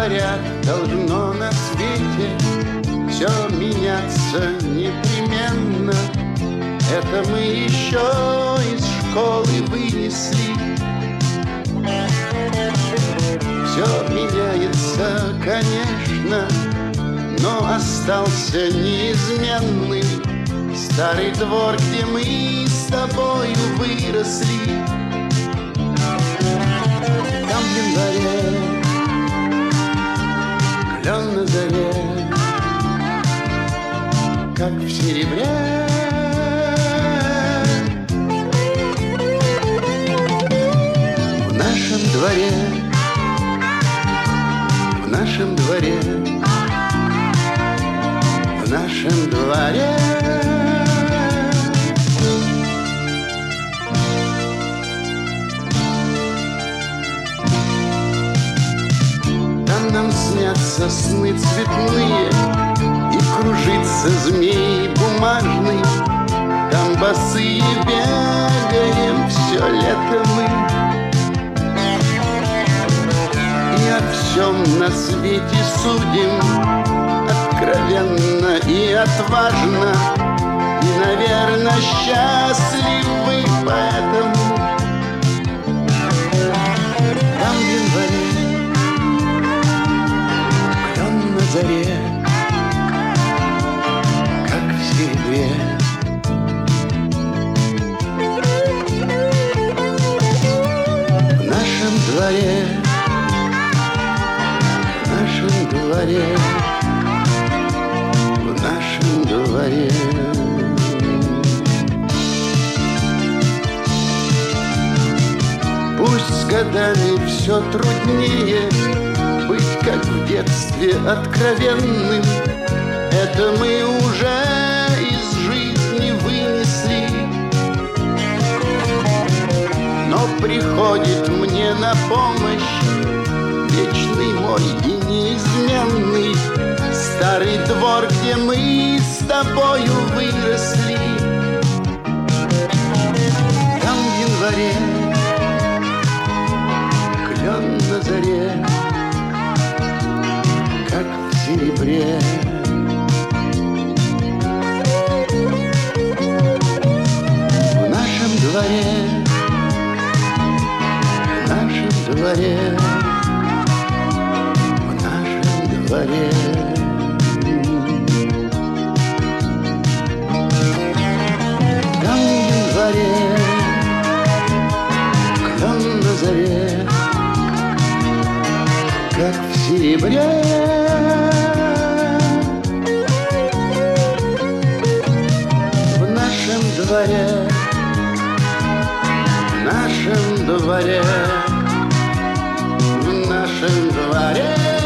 говорят, должно на свете все меняться непременно. Это мы еще из школы вынесли. Все меняется, конечно, но остался неизменный старый двор, где мы с тобою выросли. Там в январе клен на заре, как в серебре. В нашем дворе, в нашем дворе, в нашем дворе там нам снятся сны цветные, и кружится змей бумажный. Там босые бегаем все лето мы, и о всем на свете судим откровенно и отважно, и, наверное, счастливы поэтому. Там в январе клен на заре, как в серебре. В нашем дворе, в нашем дворе, в нашем дворе. Пусть с годами все труднее быть, как в детстве, откровенным. Это мы уже из жизни вынесли. Но приходит мне на помощь вечный мой и неизменный старый двор, где мы с тобою выросли. Там в январе клен на заре, как в серебре. В нашем дворе, в нашем дворе, в нашем дворе. Там в январе клен на заре, как в серебре. В нашем дворе, в нашем дворе, в нашем дворе.